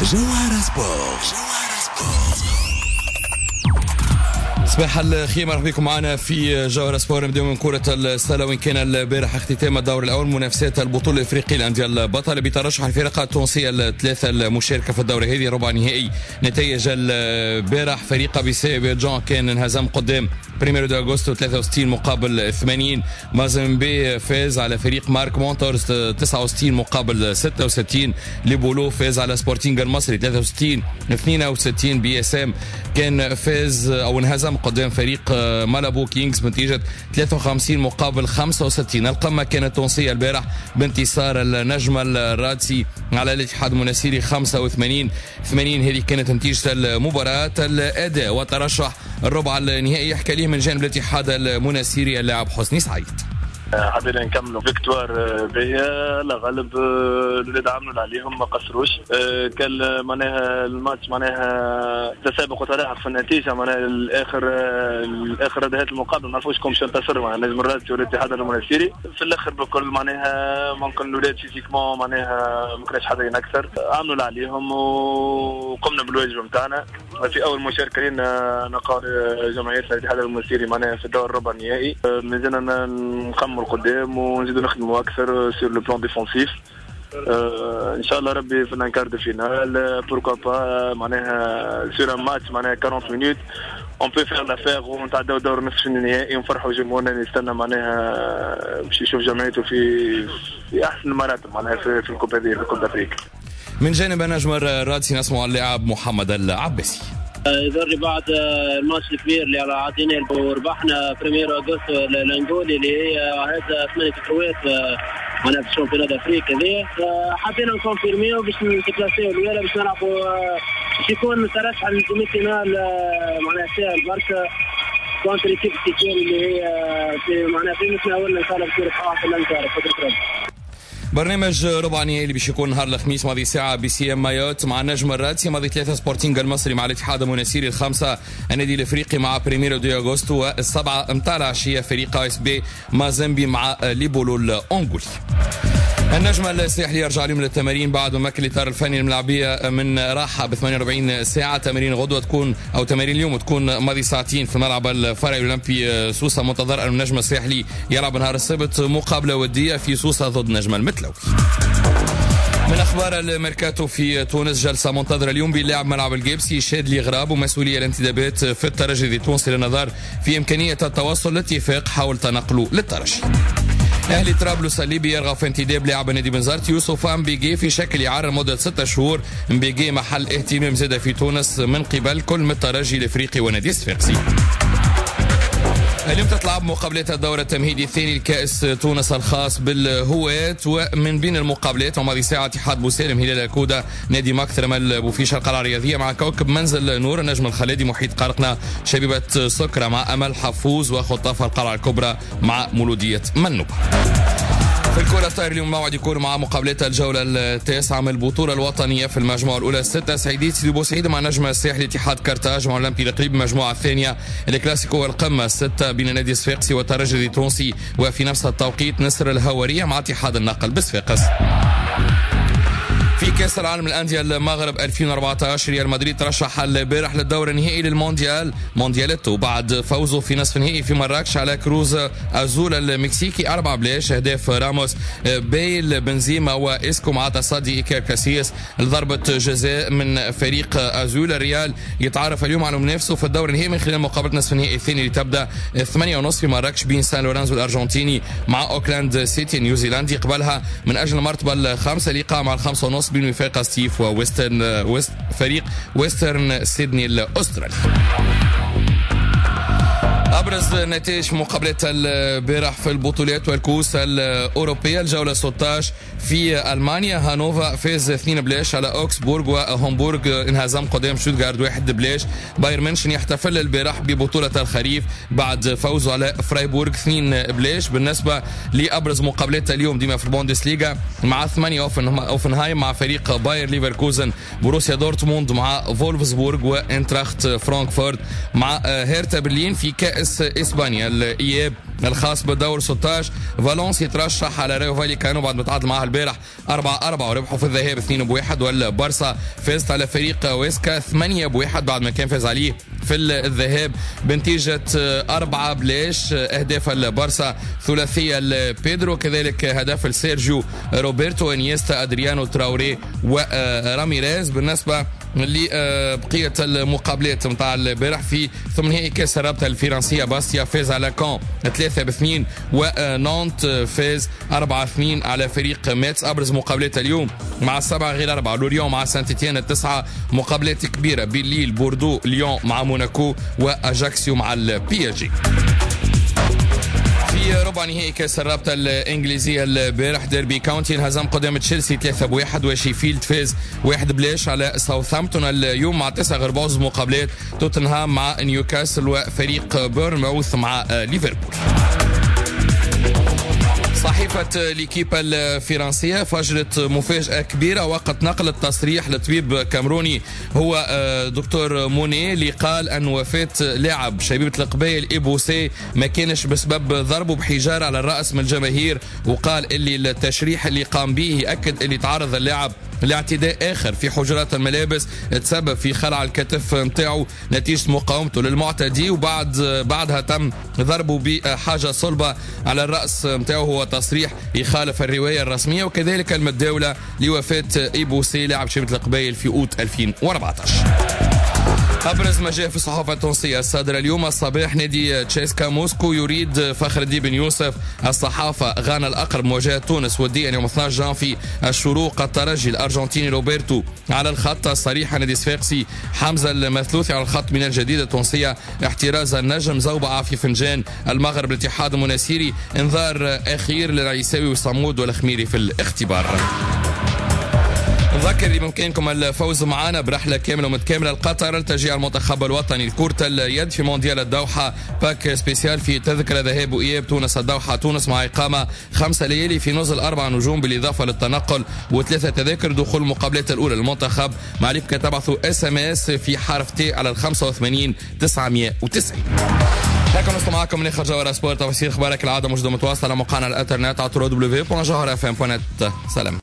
جوهرة سبورت. صباح الخير، مرحبا بكم معنا في جوهرة سبورت. نبداو من كرة السلة، وين كان البارح اختتام الدور الأول منافسات البطولة الإفريقية للأندية البطلة بترشح الفرق التونسية الثلاثة المشاركة في الدورة هذه. ربع نهائي نتائج البارح: فريق بيساو كان انهزم قدام بريميرو دو أغسطو 63 مقابل 80. مازمبي فاز على فريق مارك مونتورز 69 مقابل 66. ليبولو فاز على سبورتينغ المصري 63 62. بي اس ام كان فاز او انهزم قدام فريق مالابو كينجز بنتيجة 53 مقابل 65. القمة كانت تونسية البارح بانتصار النجم الرادسي على الاتحاد المناسيري 85-80. هذه كانت نتيجة المباراة. الأداء وترشح الربع النهائي يحكي ليه من جانب الاتحاد المناسيري اللاعب حسني سعيد. حبينا نكملوا فيكتوار باهية. لا غالب الولاد عملوا عليهم، ما قصروش. كان معناها الماتش معناها تسابق وتلاحق في النتيجة، معناها الاخر انتهت المقابله ما نعرفوش كم انتصر معناها نجم الرادسي والاتحاد المناسيري. في الاخر بكل معناها ممكن الولاد فيزيكمون معناها ما كانش حدا اكثر، عملوا عليهم وقمنا بالواجب نتاعنا. في اول مشاركه لنا نقار جمعيه الاتحاد المناسيري معناها في الدور الربع النهائي. مازلنا نكملوا قدام ونزيدوا نخدموا اكثر سور لو بلان ديفونسيف. ان شاء الله ربي في الانكار دو فينال بوركوا با معناها سور ان ماتش معناها 40 مينوت اون بو فير لافير ونتعداو دور نصف النهائي ونفرحوا جمهورنا اللي يستنى معناها باش يشوف جمعيته في احسن المراتب معناها في الكوبا دي في كوبا افريقيا. من جانب نجم الرادسي نسمع اللاعب محمد العباسي. يضر بعد الماتش الكبير اللي عطيناه وربحنا بريميرو أغسطو الانغولي اللي هي هذا 8 كروات معنا في الشامبيونات افريقيا هذه. حبينا نكونفيرميو باش نتكلاسيو الولا باش نلعبوا باش يكون ترشح للديمي فينال معناها سهل برشا كونتر ايكيب سيكون اللي هي في معناها في متناولنا ان شاء الله بصير في الانكار قدر ربي. برنامج ربع نهائي اللي باش يكون نهار الخميس ماضي ساعة بي سي ام مايوت مع النجم الرادسي، ماضي 3 سبورتينغ المصري مع الاتحاد المناسيري، 5 النادي الافريقي مع بريميرو دو أغسطو، والسبعة متاع العشية فريق اس بي مازمبي مع ليبولو الأنغولي. النجم الساحلي يرجع اليوم للتمارين بعد ما مكن الاطار الفني الملاعبيه من راحه ب 48 ساعه. تمارين غدوه تكون او تمارين اليوم تكون ماضي ساعتين في الملعب الفرعي الاولمبي سوسه. منتظر ان النجم الساحلي يلعب نهار السبت مقابله وديه في سوسه ضد نجم المتلوي. من اخبار الميركاتو في تونس، جلسه منتظره اليوم بلاعب ملعب الجيبسي شادلي غراب ومسؤوليه الانتدابات في الترجي التونسي للنظر في امكانيه التوصل لاتفاق حول تنقله للترجي. اهلي طرابلس الليبي يرغب في انتداب لاعب نادي بنزرت يوسف مبيجي في شكل يعار لمده 6 شهور. مبيجي محل اهتمام زاد في تونس من قبل كل من الترجي الافريقي ونادي الصفاقسي. اليوم تتلعب مقابلات الدور التمهيدي الثاني لكأس تونس الخاص بالهواة، ومن بين المقابلات وماضي ساعة اتحاد بوسالم هلال الكودا نادي مكثرمل بوفيشة القلعة الرياضية مع كوكب منزل نور النجم الخلادي محيط قارقنا شبيبة سكرة مع أمل حفوظ وخطاف القلعة الكبرى مع مولودية منوبة. في الكرة الطائرة اليوم موعد يكون مع مقابلات الجولة التاسعة من البطولة الوطنية في المجموعة الأولى الستة. سعيدية سيدي بوسعيد مع نجم الساحلي اتحاد كرتاج مع الأولمبي القريب. المجموعة الثانية الكلاسيكو والقمة الستة بين نادي الصفاقسي والترجي التونسي، وفي نفس التوقيت نصر الهوارية مع اتحاد النقل بصفاقس. في كأس العالم للأندية المغرب 2014 ريال مدريد ترشح البارح للدور النهائي للمونديال موندياليتو بعد فوزه في نصف النهائي في مراكش على كروز أزول المكسيكي 4-0. أهداف راموس بيل بنزيما وإسكو مع تصدي إيكير كاسياس لضربة جزاء من فريق أزول. الريال يتعرف اليوم على منافسه في الدور النهائي من خلال مقابلة نصف النهائي الثاني اللي تبدأ 8:30 في مراكش بين سان لورانزو الأرجنتيني مع أوكلاند سيتي النيوزيلندي. قبلها من أجل المرتبة الخامسة لقاء مع 5:30 بين وفاق ستيف فريق ويسترن سيدني الأسترالي. أبرز نتائج مقابلات البارح في البطولات والكؤوس الأوروبية: الجولة 16 في ألمانيا هانوفا فاز 2-0 على أوكسبورغ، وهامبورغ انهزم قدام شوتغارد 1-0. بايرن ميونخ يحتفل البارح ببطولة الخريف بعد فوزه على فرايبورغ 2-0. بالنسبة لأبرز مقابلات اليوم ديما في البوندسليغا مع 8 أوفنهايم مع فريق باير ليفركوزن، بروسيا دورتموند مع فولفسبورغ، وانتراخت فرانكفورت مع هيرتا برلين. في كأس كأس إسبانيا الإياب الخاص بالدور 16. فالنسيا يترشح على ريو فاليكانو بعد ما تعادل معها البارح 4-4 وربحوا في الذهاب 2-1. والبارسا فازت على فريق ويسكا 8-1 بعد ما كان فاز عليه في الذهاب بنتيجة 4-0. أهداف البارسا ثلاثية لبيدرو، كذلك هدف لسيرجيو روبرتو، انيستا، أدريانو تراوري وراميريز. بالنسبة لبقية المقابلات متاع البارح في ثمانية كأس الرابطة الفرنسية، باستيا فاز على كان 3-2 ونانت فاز 4-2 على فريق ميتس. أبرز مقابلات اليوم مع 7 غير 4 لوريون مع سانت إتيان 9 مقابلات كبيرة، بليل، بوردو، ليون مع موناكو وأجاكسيو مع البي اس جي. في ربع نهائي كاس الرابطة الإنجليزية البارح ديربي كاونتي انهزم قدام تشيلسي 3-1 وشيفيلد فاز 1-0 على ساوثهامبتون. اليوم مع 9 غير بعض مقابلات، توتنهام مع نيوكاسل وفريق بورنموث مع ليفربول. صحيفة ليكيبا الفرنسية فجرت مفاجأة كبيرة وقت نقل التصريح لطبيب كامروني هو دكتور موني، اللي قال أن وفاة لاعب شبيبة القبائل إيبوسي ما كانش بسبب ضربه بحجارة على الرأس من الجماهير، وقال اللي التشريح اللي قام به يأكد اللي تعرض اللاعب لاعتداء آخر في حجرات الملابس تسبب في خلع الكتف متاعه نتيجة مقاومته للمعتدي، بعدها تم ضربه بحاجة صلبة على الرأس متاعه. هو تصريح يخالف الرواية الرسمية وكذلك المتداولة لوفاة إيبوسي لاعب شبيبة القبائل في أوت 2014. أبرز ما جاء في الصحافة التونسية الصادرة اليوم الصباح، نادي تشيسكا موسكو يريد فخر الدين بن يوسف. الصحافة غانا الأقرب مواجهة تونس وديا يوم 12 جانفي. الشروق الترجي الأرجنتيني روبرتو على الخط. الصريحة نادي صفاقسي حمزة المثلوثي على الخط من الجديدة التونسية. احتراز النجم زوبعة في فنجان. المغرب الاتحاد المناسيري انذار أخير للعيساوي وصمود والخميري في الاختبار. نذكر اللي بإمكانكم الفوز معنا برحلة كاملة ومتكاملة لقطر لتشجيع المنتخب الوطني لكرة اليد في مونديال الدوحة. باك سبيسيال في تذكرة ذهاب وإياب تونس الدوحة تونس مع إقامة 5 ليالي في نزل 4 نجوم بالإضافة للتنقل و3 تذاكر دخول المقابلات الأولى للمنتخب. مع عليكم تبعثوا SMS في حرف تي على 85 990. هكذا نصل معكم من إخر جوهر سبورت. تفاصيل أخبارك العادة موجودة متواصلة على موقعنا الانترنت على www.jawharfm.net. سلام.